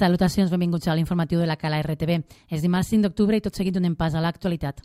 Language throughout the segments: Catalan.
Salutacions, benvinguts a l'informatiu de la Cala RTV. És dimarts 5 d'octubre i tot seguit donem pas a l'actualitat.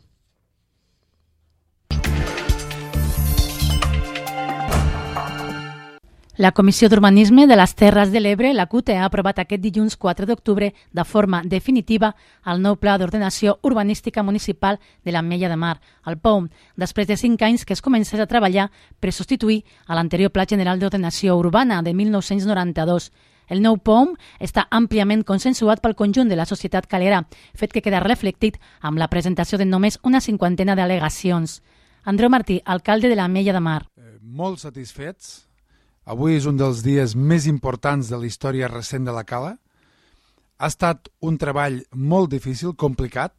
La Comissió d'Urbanisme de les Terres de l'Ebre, la CUTE, ha aprovat aquest dilluns 4 d'octubre de forma definitiva el nou Pla d'Ordenació Urbanística Municipal de l'Ametlla de Mar, el POUM, després de 5 anys que es comencés a treballar per substituir a l'anterior Pla General d'Ordenació Urbana de 1992. El nou POUM està àmpliament consensuat pel conjunt de la societat calera, fet que queda reflectit amb la presentació de només una cinquantena d'al·legacions. Andreu Martí, alcalde de l'Ametlla de Mar. Molt satisfets. Avui és un dels dies més importants de la història recent de la Cala. Ha estat un treball molt difícil, complicat,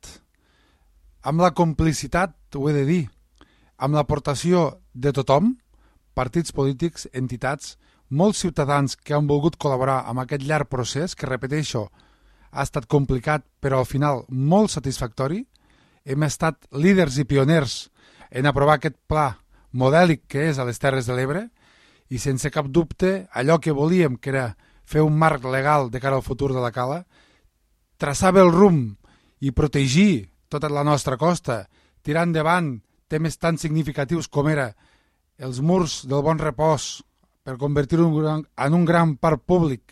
amb la complicitat, ho he de dir, amb l'aportació de tothom, partits polítics, entitats, molts ciutadans que han volgut col·laborar amb aquest llarg procés, que, repeteixo, ha estat complicat, però al final molt satisfactori. Hem estat líders i pioners en aprovar aquest pla modèlic que és a les Terres de l'Ebre, i sense cap dubte allò que volíem, que era fer un marc legal de cara al futur de la Cala, traçar bé el rumb i protegir tota la nostra costa, tirar endavant temes tan significatius com era els murs del Bon Repòs per convertir-ho en un gran parc públic,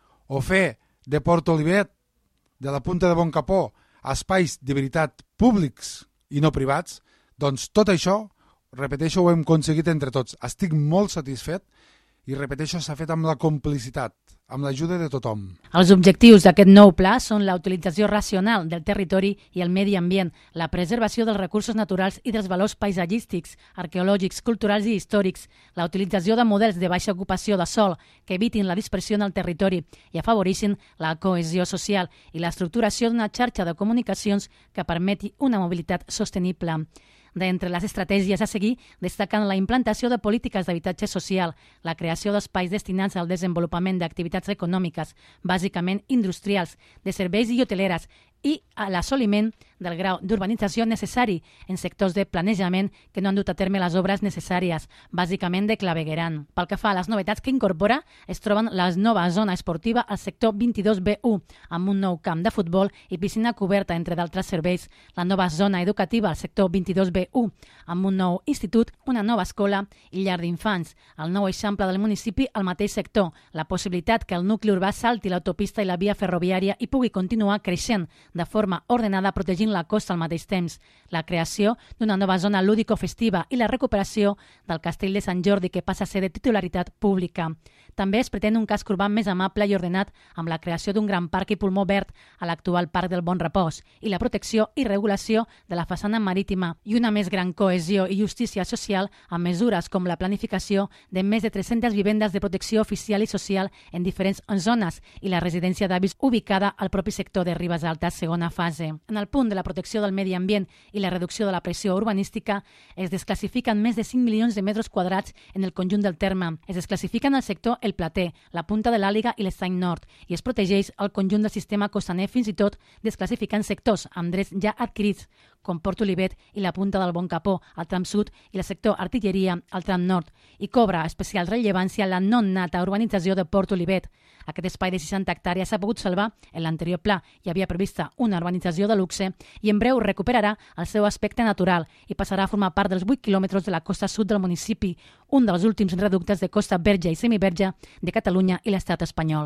o fer de Port Olivet, de la Punta de Bon Capó, espais de veritat públics i no privats, doncs tot això, repeteixo, ho hem aconseguit entre tots. Estic molt satisfet i, repeteixo, s'ha fet amb la complicitat, amb l'ajuda de tothom. Els objectius d'aquest nou pla són la utilització racional del territori i el medi ambient, la preservació dels recursos naturals i dels valors paisatgístics, arqueològics, culturals i històrics, la utilització de models de baixa ocupació de sòl que evitin la dispersió en el territori i afavoreixin la cohesió social i l'estructuració d'una xarxa de comunicacions que permeti una mobilitat sostenible. D'entre les estratègies a seguir destaquen la implantació de polítiques d'habitatge social, la creació d'espais destinats al desenvolupament d'activitats econòmiques, bàsicament industrials, de serveis i hoteleres, i a l'assoliment del grau d'urbanització necessari en sectors de planejament que no han dut a terme les obres necessàries, bàsicament de clavegueram. Pel que fa a les novetats que incorpora, es troben la nova zona esportiva al sector 22B1, amb un nou camp de futbol i piscina coberta, entre d'altres serveis, la nova zona educativa al sector 22B1, amb un nou institut, una nova escola i llar d'infants, el nou eixample del municipi al mateix sector, la possibilitat que el nucli urbà salti l'autopista i la via ferroviària i pugui continuar creixent de forma ordenada, protegint la costa al mateix temps, la creació d'una nova zona lúdico-festiva i la recuperació del Castell de Sant Jordi, que passa a ser de titularitat pública. També es pretén un casc urbà més amable i ordenat, amb la creació d'un gran parc i pulmó verd a l'actual Parc del Bon Repòs i la protecció i regulació de la façana marítima i una més gran cohesió i justícia social amb mesures com la planificació de més de 300 vivendes de protecció oficial i social en diferents zones i la residència d'avis ubicada al propi sector de Ribes Altes, segona fase. En el punt de la protecció del medi ambient i la reducció de la pressió urbanística es desclassifiquen més de 5 milions de metres quadrats en el conjunt del terme. Es desclassifiquen al sector El Plater, la Punta de l'Àliga i l'Estany Nord i es protegeix el conjunt del sistema costaner, fins i tot desclassificant sectors amb drets ja adquirits, com Port Olivet i la Punta del Bon Capó, al tram sud, i el sector Artilleria, al tram nord, i cobra especial rellevància la non-nata urbanització de Port Olivet. Aquest espai de 60 hectàrees s'ha pogut salvar. En l'anterior pla hi havia prevista una urbanització de luxe i en breu recuperarà el seu aspecte natural i passarà a formar part dels 8 quilòmetres de la costa sud del municipi, un dels últims reductes de costa verge i semiverge de Catalunya i l'estat espanyol.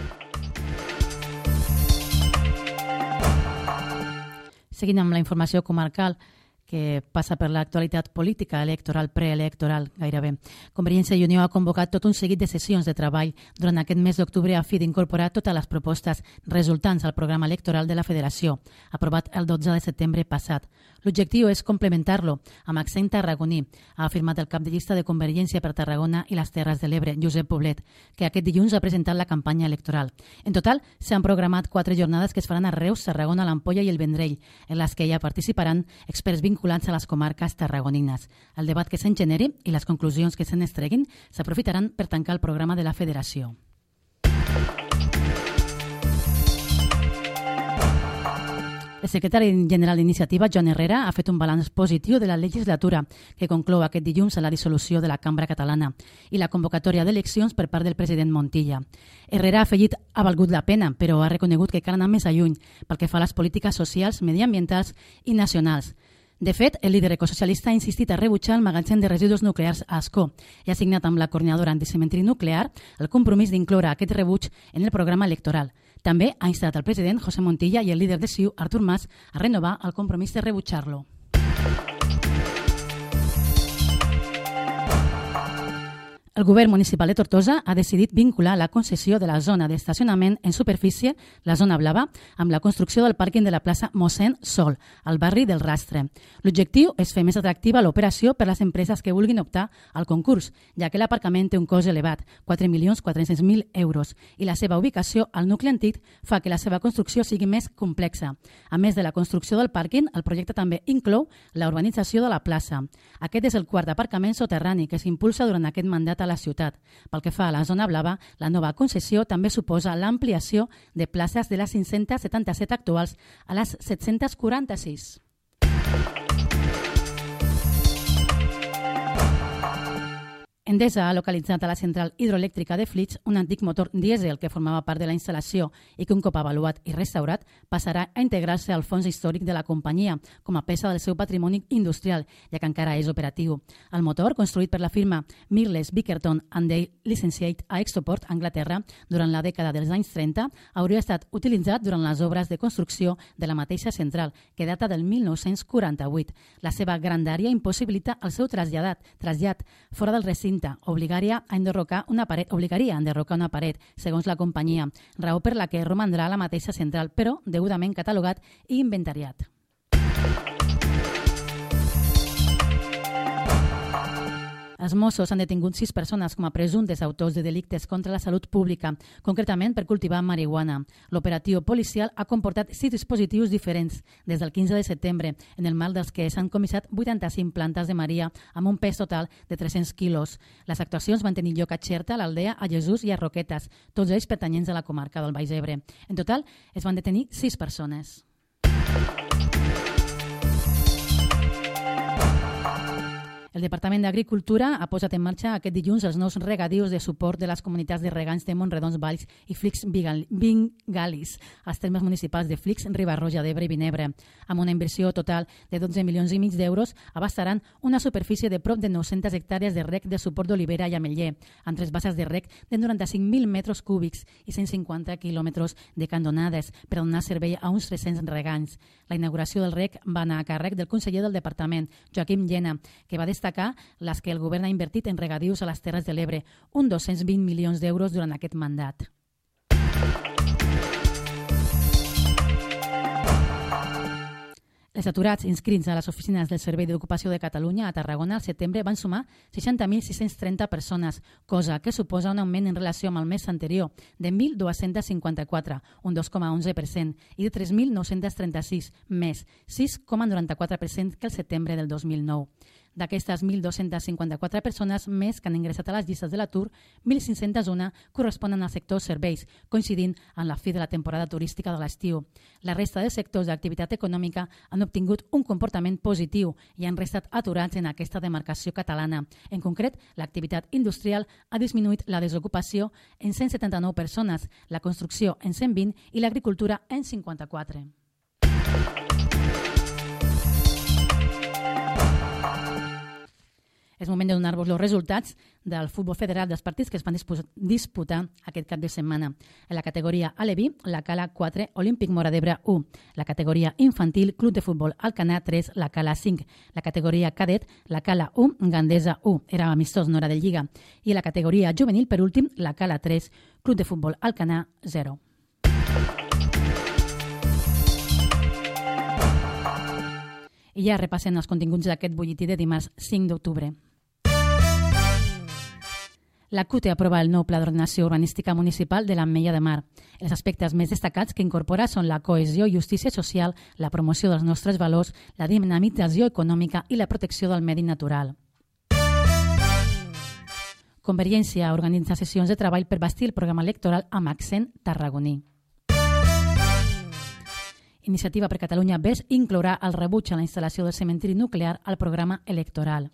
Seguint amb la informació comarcal, que passa per l'actualitat política, electoral, preelectoral, gairebé. Convergència i Unió ha convocat tot un seguit de sessions de treball durant aquest mes d'octubre a fi d'incorporar totes les propostes resultants al programa electoral de la Federació, aprovat el 12 de setembre passat. L'objectiu és complementar-lo amb accent tarragoní, ha afirmat el cap de llista de Convergència per Tarragona i les Terres de l'Ebre, Josep Poblet, que aquest dilluns ha presentat la campanya electoral. En total, s'han programat 4 jornades que es faran a Reus, Tarragona, l'Ampolla i el Vendrell, en les que ja participaran experts vinculats a les comarques tarragonines. El debat que se'n generi i les conclusions que se'n extreguin s'aprofitaran per tancar el programa de la Federació. El secretari general d'Iniciativa, Joan Herrera, ha fet un balanç positiu de la legislatura que conclou aquest dilluns a la dissolució de la Cambra Catalana i la convocatòria d'eleccions per part del president Montilla. Herrera ha afegit ha valgut la pena, però ha reconegut que cal anar més lluny pel que fa a les polítiques socials, mediambientals i nacionals. De fet, el líder ecosocialista ha insistit a rebutjar el magatzem de residus nuclears a Ascó i ha signat amb la coordinadora anticementiri nuclear el compromís d'incloure aquest rebuig en el programa electoral. També ha instat el president José Montilla i el líder de CiU, Artur Mas, a renovar el compromís de rebutjar-lo. El govern municipal de Tortosa ha decidit vincular la concessió de la zona d'estacionament en superfície, la zona blava, amb la construcció del pàrquing de la plaça Mossèn Sol, al barri del Rastre. L'objectiu és fer més atractiva l'operació per a les empreses que vulguin optar al concurs, ja que l'aparcament té un cost elevat, 4.400.000 euros, i la seva ubicació al nucli antic fa que la seva construcció sigui més complexa. A més de la construcció del pàrquing, el projecte també inclou la urbanització de la plaça. Aquest és el quart aparcament soterrani que s'impulsa durant aquest mandat a la ciutat. Pel que fa a la zona blava, la nova concessió també suposa l'ampliació de places de les 577 actuals a les 746. Endesa ha localitzat a la central hidroelèctrica de Flix un antic motor dièsel que formava part de la instal·lació i que un cop avaluat i restaurat passarà a integrar-se al fons històric de la companyia com a peça del seu patrimoni industrial, ja que encara és operatiu. El motor, construït per la firma Mirles Bickerton and Dale Licenciate a Exoport, Anglaterra, durant la dècada dels anys 30, hauria estat utilitzat durant les obres de construcció de la mateixa central, que data del 1948. La seva grandària impossibilita el seu trasllat fora del recinte, obligaria a enderrocar una paret, segons la companyia, raó per la que romandrà la mateixa central, però degudament catalogat i inventariat. Els Mossos han detingut 6 persones com a presumptes autors de delictes contra la salut pública, concretament per cultivar marihuana. L'operatiu policial ha comportat 6 dispositius diferents des del 15 de setembre, en el marc dels que s'han comissat 85 plantes de Maria amb un pes total de 300 quilos. Les actuacions van tenir lloc a Xerta, a l'Aldea, a Jesús i a Roquetes, tots ells pertanyents a la comarca del Baix Ebre. En total, es van detenir 6 persones. El Departament d'Agricultura ha posat en marxa aquest dilluns els nous regadius de suport de les comunitats de regants de Montredons Valls i Flix Vingalis, als termes municipals de Flix, Riba-roja d'Ebre i Vinebre. Amb una inversió total de 12,5 milions d'euros, abastaran una superfície de prop de 900 hectàrees de rec de suport d'olivera i ametller, amb 3 basses de rec de 95.000 metres cúbics i 150 quilòmetres de cantonades per donar servei a uns 300 regants. La inauguració del rec va anar a càrrec del conseller del departament, Joaquim Llena, que va destacar les que el govern ha invertit en regadius a les Terres de l'Ebre, uns 220 milions d'euros durant aquest mandat. Els aturats inscrits a les oficines del Servei d'Ocupació de Catalunya a Tarragona al setembre van sumar 60.630 persones, cosa que suposa un augment en relació amb el mes anterior de 1.254, un 2,11%, i de 3.936 més, 6,94% que el setembre del 2009. D'aquestes 1.254 persones més que han ingressat a les llistes de l'atur, 1.501 corresponen al sector serveis, coincidint amb la fi de la temporada turística de l'estiu. La resta de sectors d'activitat econòmica han obtingut un comportament positiu i han restat aturats en aquesta demarcació catalana. En concret, l'activitat industrial ha disminuït la desocupació en 179 persones, la construcció en 120 i l'agricultura en 54. És moment de donar-vos els resultats del futbol federal dels partits que es van disputar aquest cap de setmana. En la categoria Aleví, la Cala 4, Olímpic Móra d'Ebre 1. La categoria infantil, Club de Futbol Alcanar 3, la Cala 5. La categoria cadet, la Cala 1, Gandesa 1. Era amistós, no era de Lliga. I la categoria juvenil, per últim, la Cala 3, Club de Futbol Alcanar 0. I ja repassem els continguts d'aquest butlletí de dimarts 5 d'octubre. La CUTE aprova el nou Pla d'Ordenació Urbanística Municipal de l'Ametlla de Mar. Els aspectes més destacats que incorpora són la cohesió i justícia social, la promoció dels nostres valors, la dinamització econòmica i la protecció del medi natural. Convergència organitza sessions de treball per bastir el programa electoral amb accent tarragoní. Iniciativa per Catalunya BES inclourà el rebuig a la instal·lació del cementiri nuclear al programa electoral.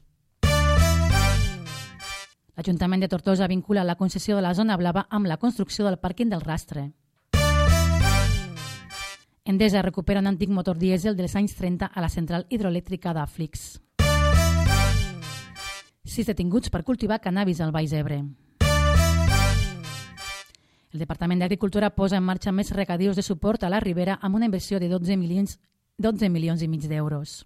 L'Ajuntament de Tortosa vincula la concessió de la zona blava amb la construcció del pàrquing del Rastre. Endesa recupera un antic motor dièsel dels anys 30 a la central hidroelèctrica d'Àflix. 6 detinguts per cultivar cannabis al Baix Ebre. El Departament d'Agricultura posa en marxa més regadius de suport a la Ribera amb una inversió de 12 milions i mig d'euros.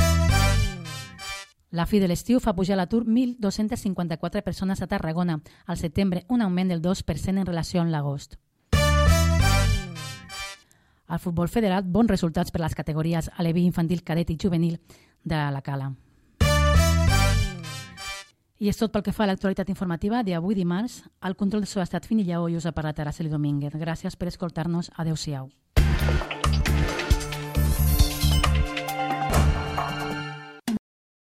La fi de l'estiu fa pujar a l'atur 1.254 persones a Tarragona. Al setembre, un augment del 2% en relació amb l'agost. Al futbol federat, bons resultats per les categories aleví, infantil, cadet i juvenil de la Cala. I és tot pel que fa a l'actualitat informativa d'avui dimarts. Al control de so ha estat Fini Lleó i us ha parlat Araceli Domínguez. Gràcies per escoltar-nos. Adéu-siau.